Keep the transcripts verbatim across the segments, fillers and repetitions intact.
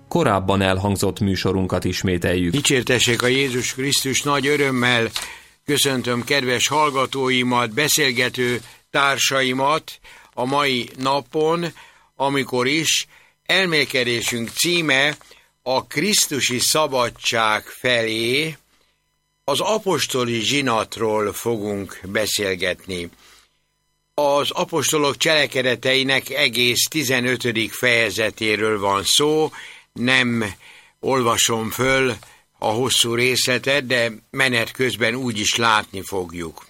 korábban elhangzott műsorunkat ismételjük. Dicsértessék a Jézus Krisztus, nagy örömmel köszöntöm kedves hallgatóimat, beszélgető társaimat a mai napon, amikor is elmélkedésünk címe a Krisztusi szabadság felé. Az apostoli zsinatról fogunk beszélgetni. Az apostolok cselekedeteinek egész tizenötödik fejezetéről van szó, nem olvasom föl a hosszú részletet, de menet közben úgy is látni fogjuk.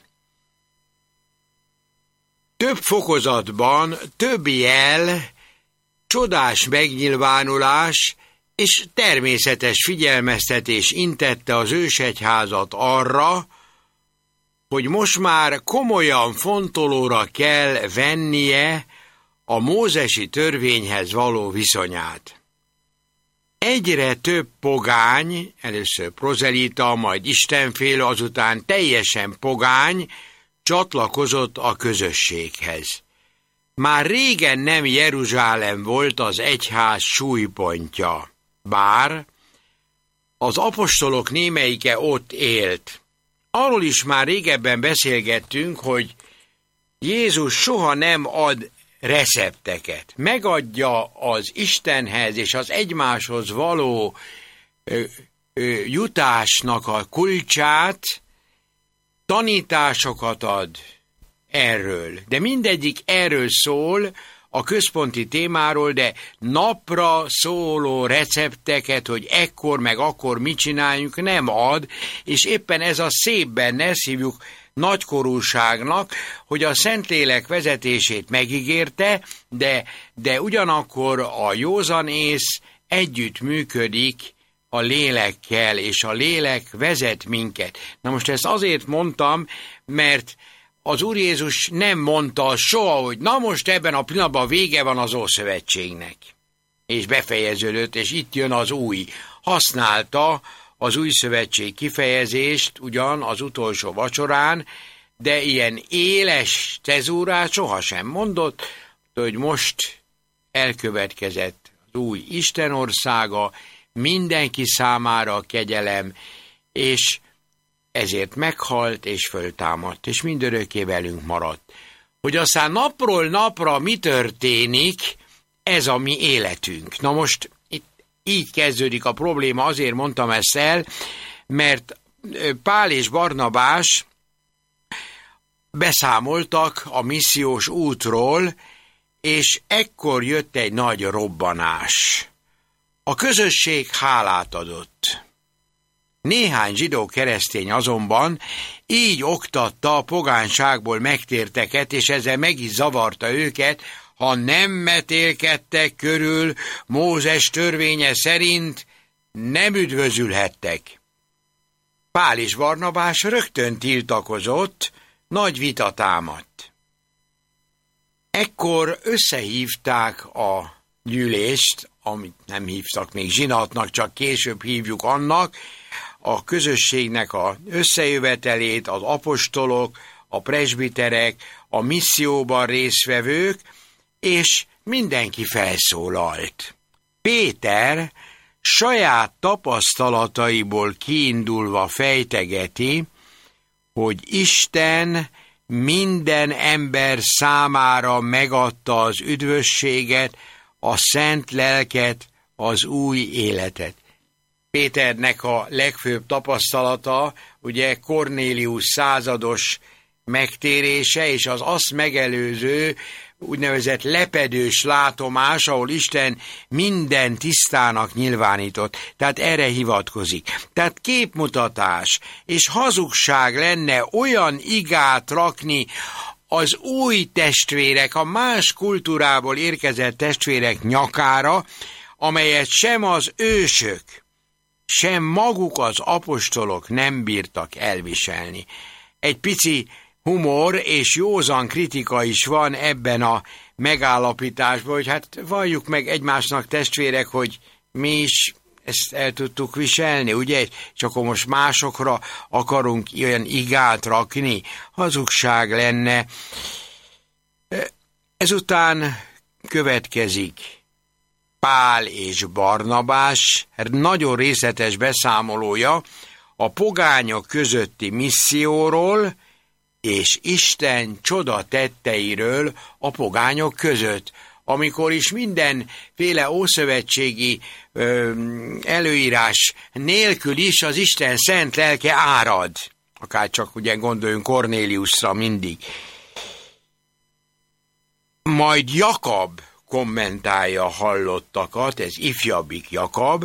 Több fokozatban több jel, csodás megnyilvánulás és természetes figyelmeztetés intette az ősegyházat arra, hogy most már komolyan fontolóra kell vennie a mózesi törvényhez való viszonyát. Egyre több pogány, először prozelita, majd istenfélő, azután teljesen pogány csatlakozott a közösséghez. Már régen nem Jeruzsálem volt az egyház súlypontja, bár az apostolok némelyike ott élt. Arról is már régebben beszélgettünk, hogy Jézus soha nem ad recepteket. Megadja az Istenhez és az egymáshoz való ö, ö, jutásnak a kulcsát, tanításokat ad erről. De mindegyik erről szól, a központi témáról, de napra szóló recepteket, hogy ekkor meg akkor mit csináljunk, nem ad, és éppen ez a szép benne, ezt hívjuk nagykorúságnak, hogy a Szentlélek vezetését megígérte, de, de ugyanakkor a józanész együtt működik a lélekkel, és a lélek vezet minket. Na most ezt azért mondtam, mert az Úr Jézus nem mondta soha, hogy na most ebben a pillanatban vége van az Ószövetségnek. És befejeződött, és itt jön az új. Használta az új szövetség kifejezést ugyan az utolsó vacsorán, de ilyen éles cezúrát sohasem mondott, hogy most elkövetkezett az új Isten országa, mindenki számára a kegyelem, és ezért meghalt és föltámadt, és mindörökké velünk maradt. Hogy aztán napról napra mi történik, ez a mi életünk. Na most itt így kezdődik a probléma, azért mondtam ezt el, mert Pál és Barnabás beszámoltak a missziós útról, és ekkor jött egy nagy robbanás. A közösség hálát adott. Néhány zsidó keresztény azonban így oktatta a pogányságból megtérteket, és ezzel meg is zavarta őket, ha nem metélkedtek körül Mózes törvénye szerint, nem üdvözülhettek. Pál és Barnabás rögtön tiltakozott, nagy vita támadt. Ekkor összehívták a gyűlést, amit nem hívtak még zsinatnak, csak később hívjuk annak, a közösségnek az összejövetelét, az apostolok, a presbiterek, a misszióban résztvevők, és mindenki felszólalt. Péter saját tapasztalataiból kiindulva fejtegeti, hogy Isten minden ember számára megadta az üdvösséget, a szent lelket, az új életet. Péternek a legfőbb tapasztalata, ugye Kornélius százados megtérése, és az azt megelőző úgynevezett lepedős látomás, ahol Isten minden tisztának nyilvánított. Tehát erre hivatkozik. Tehát képmutatás és hazugság lenne olyan igát rakni az új testvérek, a más kultúrából érkezett testvérek nyakára, amelyet sem az ősök, sem maguk az apostolok nem bírtak elviselni. Egy pici humor és józan kritika is van ebben a megállapításban, hogy hát valljuk meg egymásnak testvérek, hogy mi is ezt el tudtuk viselni, ugye? És akkor most másokra akarunk olyan igát rakni, hazugság lenne. Ezután következik Pál és Barnabás nagyon részletes beszámolója a pogányok közötti misszióról és Isten csoda tetteiről a pogányok között, amikor is mindenféle ószövetségi ö, előírás nélkül is az Isten szent lelke árad. Akár csak ugye gondoljunk Kornéliusra mindig. Majd Jakab kommentálja a hallottakat, ez ifjabbik Jakab,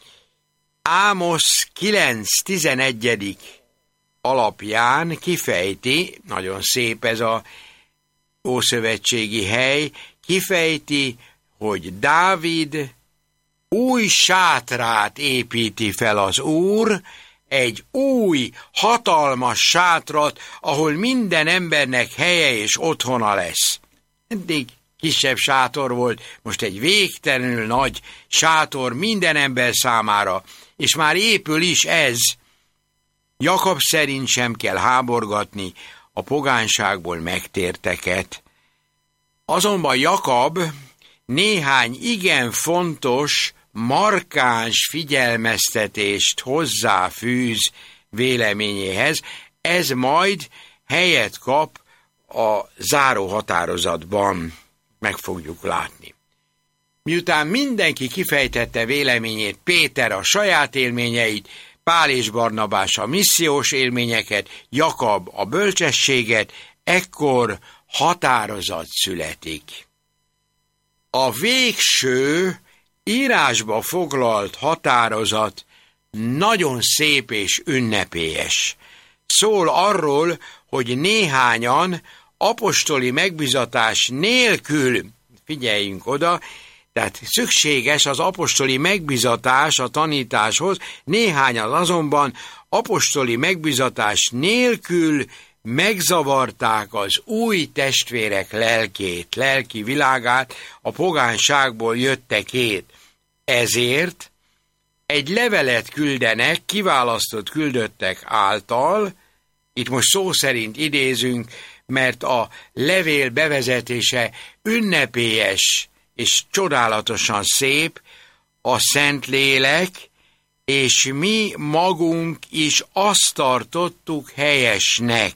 Ámosz kilenc tizenegyedik alapján kifejti, nagyon szép ez a ószövetségi hely, kifejti, hogy Dávid új sátrát építi fel az Úr, egy új, hatalmas sátrat, ahol minden embernek helye és otthona lesz. Eddig kisebb sátor volt, most egy végtelenül nagy sátor minden ember számára, és már épül is ez. Jakab szerint sem kell háborgatni a pogányságból megtérteket. Azonban Jakab néhány igen fontos, markáns figyelmeztetést hozzáfűz véleményéhez, ez majd helyet kap a záró határozatban, meg fogjuk látni. Miután mindenki kifejtette véleményét, Péter a saját élményeit, Pál és Barnabás a missziós élményeket, Jakab a bölcsességet, ekkor határozat születik. A végső írásba foglalt határozat nagyon szép és ünnepélyes. Szól arról, hogy néhányan apostoli megbizatás nélkül, figyeljünk oda, tehát szükséges az apostoli megbizatás a tanításhoz, néhányan azonban apostoli megbizatás nélkül megzavarták az új testvérek lelkét, lelki világát, a pogányságból jöttekét. Ezért egy levelet küldenek kiválasztott küldöttek által, itt most szó szerint idézünk, mert a levél bevezetése ünnepélyes és csodálatosan szép, a Szentlélek, és mi magunk is azt tartottuk helyesnek.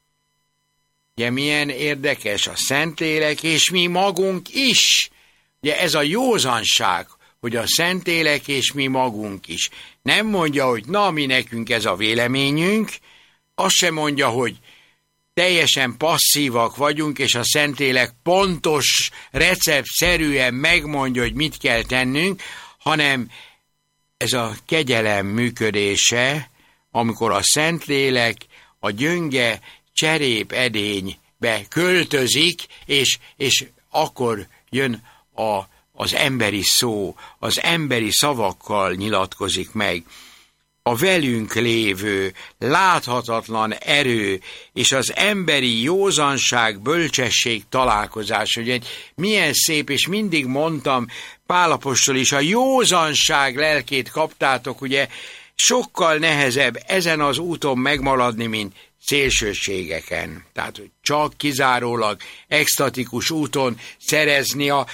Ugye milyen érdekes a Szentlélek, és mi magunk is. Ugye ez a józanság, hogy a Szentlélek és mi magunk is. Nem mondja, hogy na, mi nekünk ez a véleményünk, azt sem mondja, hogy teljesen passzívak vagyunk, és a Szentlélek pontos, receptszerűen megmondja, hogy mit kell tennünk, hanem ez a kegyelem működése, amikor a Szentlélek a gyönge cserép edénybe költözik, és, és akkor jön a, az emberi szó, az emberi szavakkal nyilatkozik meg. A velünk lévő, láthatatlan erő és az emberi józanság, bölcsesség találkozás, hogy egy milyen szép, és mindig mondtam, Pál apostol is, a józanság lelkét kaptátok, ugye sokkal nehezebb ezen az úton megmaradni, mint szélsőségeken. Tehát, hogy csak kizárólag extatikus úton szerezni a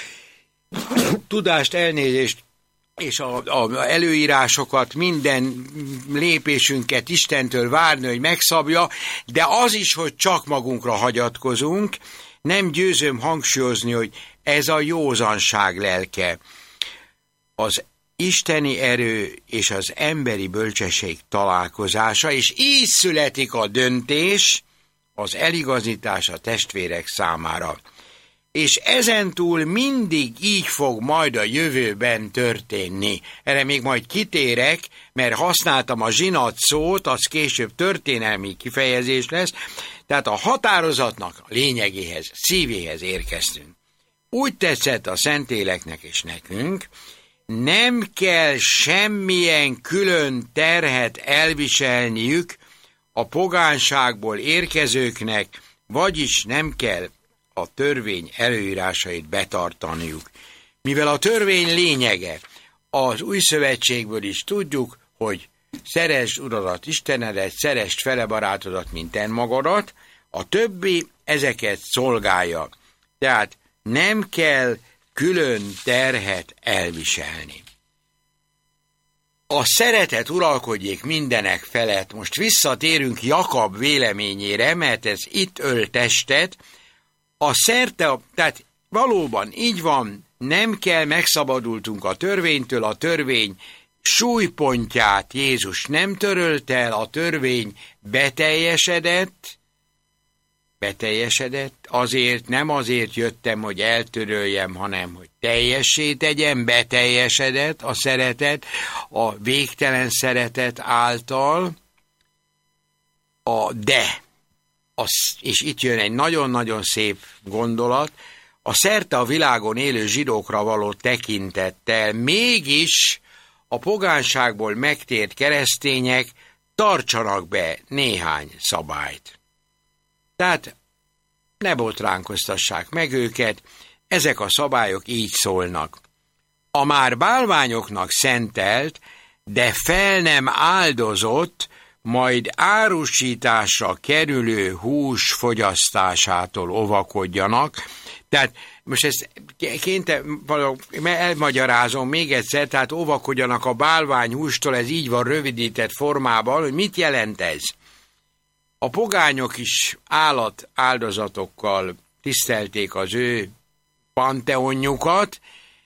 tudást, elnézést, és a, a előírásokat, minden lépésünket Istentől várni, hogy megszabja, de az is, hogy csak magunkra hagyatkozunk, nem győzöm hangsúlyozni, hogy ez a józanság lelke. Az isteni erő és az emberi bölcsesség találkozása, és így születik a döntés, az eligazítás a testvérek számára. És ezentúl mindig így fog majd a jövőben történni. Erre még majd kitérek, mert használtam a zsinat szót, az később történelmi kifejezés lesz, tehát a határozatnak a lényegéhez, szívéhez érkeztünk. Úgy tetszett a Szentléleknek és nekünk, nem kell semmilyen külön terhet elviselniük a pogányságból érkezőknek, vagyis nem kell a törvény előírásait betartaniuk. Mivel a törvény lényege, az új szövetségből is tudjuk, hogy szeresd uradat, Istenedet, szeresd fele barátodat, mint önmagadat, a többi ezeket szolgálja. Tehát nem kell külön terhet elviselni. A szeretet uralkodjék mindenek felett. Most visszatérünk Jakab véleményére, mert ez itt ölt testet. A szerte, tehát valóban így van, nem kell, megszabadultunk a törvénytől, a törvény súlypontját Jézus nem törölte el, a törvény beteljesedett, beteljesedett, azért, nem azért jöttem, hogy eltöröljem, hanem, hogy teljessé tegyem, beteljesedett a szeretet, a végtelen szeretet által, a de, az, és itt jön egy nagyon-nagyon szép gondolat, a szerte a világon élő zsidókra való tekintettel mégis a pogánságból megtért keresztények tartsanak be néhány szabályt. Tehát ne botránkoztassák meg őket, ezek a szabályok így szólnak. A már bálványoknak szentelt, de fel nem áldozott, majd árusításra kerülő hús fogyasztásától óvakodjanak. Tehát most ezt kénte, elmagyarázom még egyszer, tehát óvakodjanak a bálványhústól, ez így van rövidített formában, hogy mit jelent ez? A pogányok is állat áldozatokkal tisztelték az ő panteonjukat,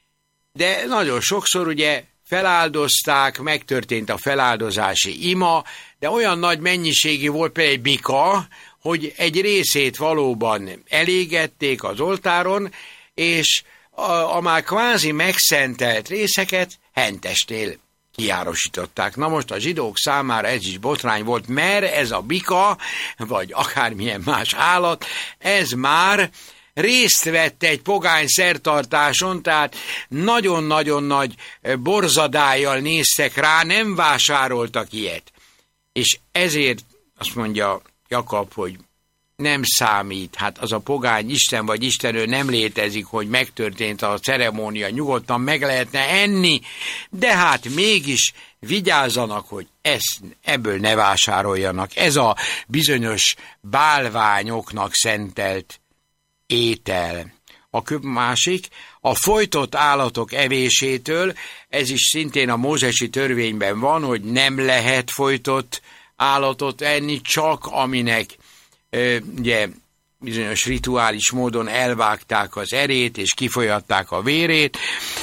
de nagyon sokszor ugye feláldozták, megtörtént a feláldozási ima, de olyan nagy mennyiségű volt például egy bika, hogy egy részét valóban elégették az oltáron, és a, a már kvázi megszentelt részeket hentestél kiárosították. Na most a zsidók számára ez is botrány volt, mert ez a bika, vagy akármilyen más állat, ez már részt vett egy pogány szertartáson, tehát nagyon-nagyon nagy borzadályjal néztek rá, nem vásároltak ilyet. És ezért azt mondja Jakab, hogy nem számít, hát az a pogány isten vagy istenő nem létezik, hogy megtörtént a ceremónia, nyugodtan meg lehetne enni, de hát mégis vigyázzanak, hogy ezt, ebből ne vásároljanak. Ez a bizonyos bálványoknak szentelt étel. A másik, a folytott állatok evésétől, ez is szintén a mózesi törvényben van, hogy nem lehet folytott állatot enni, csak aminek ö, ugye, bizonyos rituális módon elvágták az erét, és kifolyatták a vérét.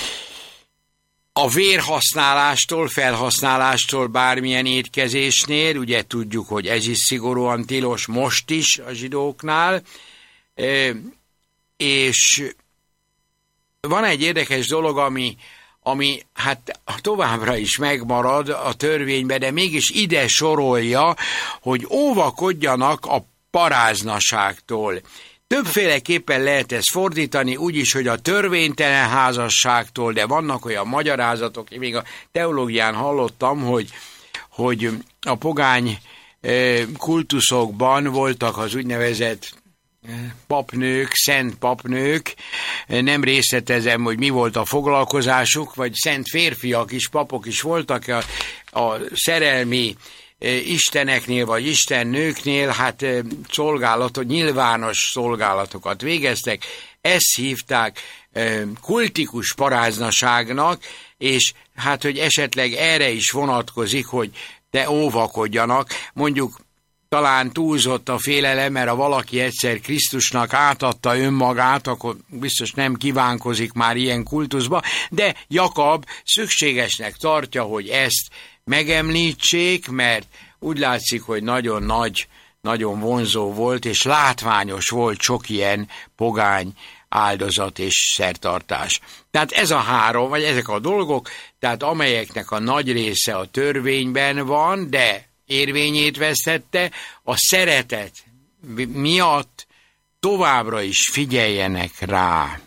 A vérhasználástól, felhasználástól bármilyen étkezésnél, ugye tudjuk, hogy ez is szigorúan tilos most is a zsidóknál, ö, és van egy érdekes dolog, ami, ami hát továbbra is megmarad a törvényben, de mégis ide sorolja, hogy óvakodjanak a paráznaságtól. Többféleképpen lehet ezt fordítani, úgyis, hogy a törvénytelen házasságtól, de vannak olyan magyarázatok, én még a teológián hallottam, hogy, hogy a pogány kultuszokban voltak az úgynevezett papnők, szent papnők, nem részletezem, hogy mi volt a foglalkozásuk, vagy szent férfiak is, papok is voltak a, a szerelmi isteneknél, vagy istennőknél, hát szolgálatot, nyilvános szolgálatokat végeztek, ezt hívták kultikus paráznaságnak, és hát, hogy esetleg erre is vonatkozik, hogy de óvakodjanak, mondjuk talán túlzott a félelem, mert ha valaki egyszer Krisztusnak átadta önmagát, akkor biztos nem kívánkozik már ilyen kultuszba, de Jakab szükségesnek tartja, hogy ezt megemlítsék, mert úgy látszik, hogy nagyon nagy, nagyon vonzó volt, és látványos volt sok ilyen pogány áldozat és szertartás. Tehát ez a három, vagy ezek a dolgok, tehát amelyeknek a nagy része a törvényben van, de érvényét vesztette, a szeretet miatt továbbra is figyeljenek rá.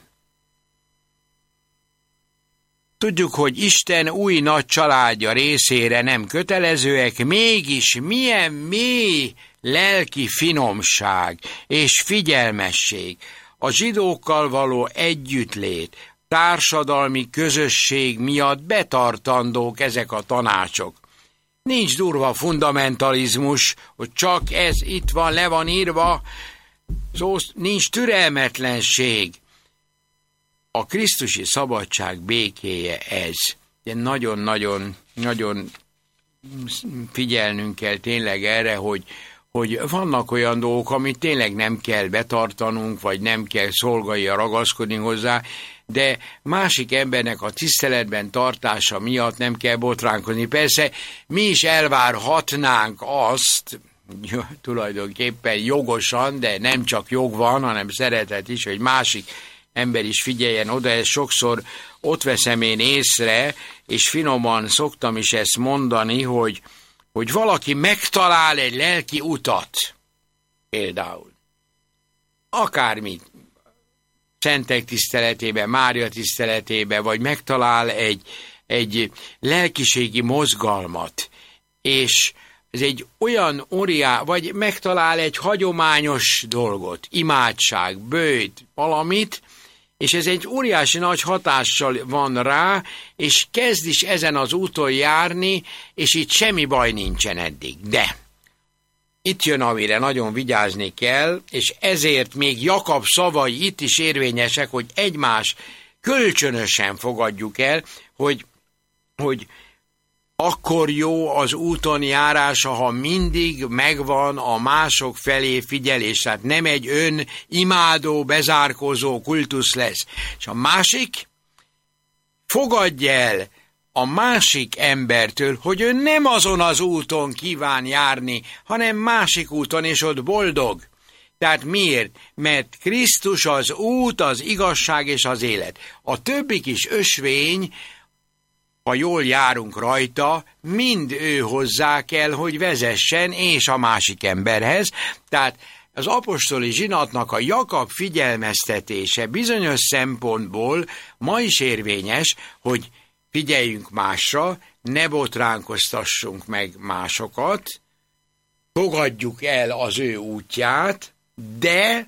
Tudjuk, hogy Isten új nagy családja részére nem kötelezőek, mégis milyen mély lelki finomság és figyelmesség, a zsidókkal való együttlét, társadalmi közösség miatt betartandók ezek a tanácsok. Nincs durva fundamentalizmus, hogy csak ez itt van, le van írva, szó, nincs türelmetlenség. a krisztusi szabadság békéje ez. De nagyon-nagyon nagyon figyelnünk kell tényleg erre, hogy, hogy vannak olyan dolgok, amit tényleg nem kell betartanunk, vagy nem kell szolgaia ragaszkodni hozzá, de másik embernek a tiszteletben tartása miatt nem kell botránkozni. Persze mi is elvárhatnánk azt, tulajdonképpen jogosan, de nem csak jog van, hanem szeretet is, hogy másik ember is figyeljen oda, ezt sokszor ott veszem én észre, és finoman szoktam is ezt mondani, hogy, hogy valaki megtalál egy lelki utat, például. Akármit, szentek tiszteletében, Mária tiszteletében, vagy megtalál egy, egy lelkiségi mozgalmat, és ez egy olyan óriá, vagy megtalál egy hagyományos dolgot, imádság, bőjt, valamit, és ez egy óriási nagy hatással van rá, és kezd is ezen az úton járni, és itt semmi baj nincsen eddig. De itt jön, amire nagyon vigyázni kell, és ezért még Jakab szavai itt is érvényesek, hogy egymás kölcsönösen fogadjuk el, hogy, hogy akkor jó az úton járása, ha mindig megvan a mások felé figyelés, tehát nem egy ön imádó, bezárkózó kultusz lesz. És a másik, fogadj el a másik embertől, hogy ő nem azon az úton kíván járni, hanem másik úton, és ott boldog. Tehát miért? Mert Krisztus az út, az igazság és az élet. A többi kis ösvény, ha jól járunk rajta, mind ő hozzá kell, hogy vezessen, és a másik emberhez. Tehát az apostoli zsinatnak a Jakab figyelmeztetése bizonyos szempontból ma is érvényes, hogy figyeljünk másra, ne botránkoztassunk meg másokat, fogadjuk el az ő útját, de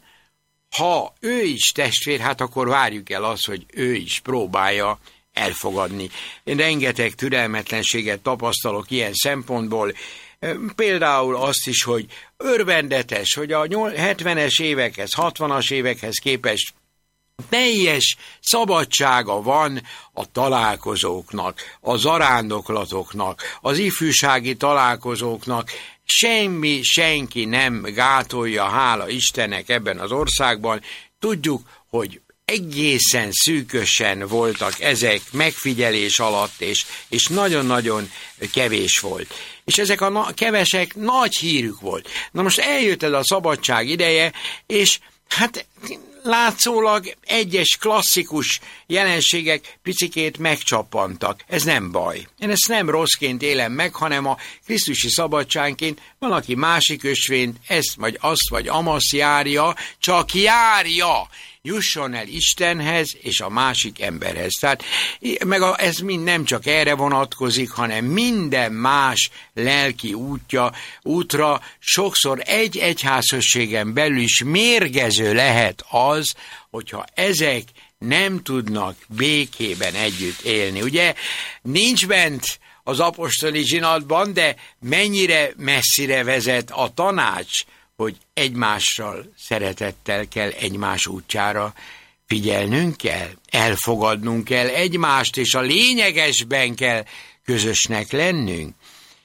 ha ő is testvér, hát akkor várjuk el azt, hogy ő is próbálja elfogadni. Én rengeteg türelmetlenséget tapasztalok ilyen szempontból, például azt is, hogy örvendetes, hogy a hetvenes évekhez, hatvanas évekhez képest teljes szabadsága van a találkozóknak, a zarándoklatoknak, az ifjúsági találkozóknak, semmi, senki nem gátolja, hála Istennek ebben az országban. Tudjuk, hogy egészen szűkösen voltak ezek megfigyelés alatt, és, és nagyon-nagyon kevés volt. És ezek a na- kevesek nagy hírük volt. Na most eljött ez a szabadság ideje, és hát látszólag egyes klasszikus jelenségek picikét megcsappantak. Ez nem baj. Én ezt nem rosszként élem meg, hanem a krisztusi szabadságként valaki másik ösvényt, ezt vagy azt vagy amazt járja, csak járja, jusson el Istenhez és a másik emberhez. Tehát meg a, ez mind nem csak erre vonatkozik, hanem minden más lelki útja, útra sokszor egy egyházközségen belül is mérgező lehet az, hogyha ezek nem tudnak békében együtt élni. Ugye nincs bent az apostoli zsinatban, de mennyire messzire vezet a tanács, hogy egymással szeretettel kell egymás útjára figyelnünk kell, elfogadnunk kell egymást, és a lényegesben kell közösnek lennünk.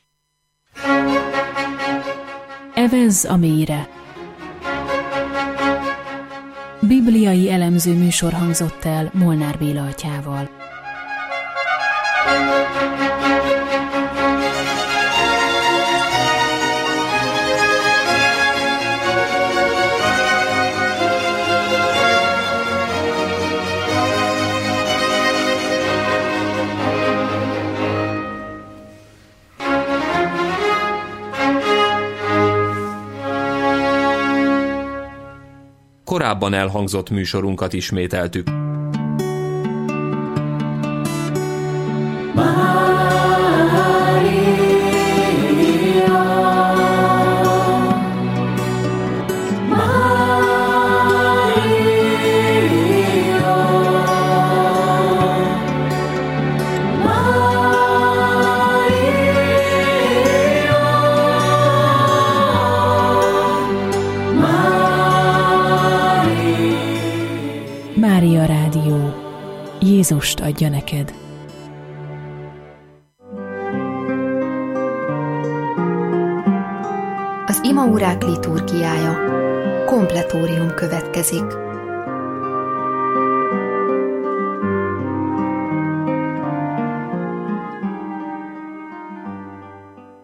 Evezz a mélyre. Bibliai elemző műsor hangzott el Molnár Béla atyával. Korábban elhangzott műsorunkat ismételtük. Mária Jézust adja neked. Az imaórák liturgiája. Kompletórium következik.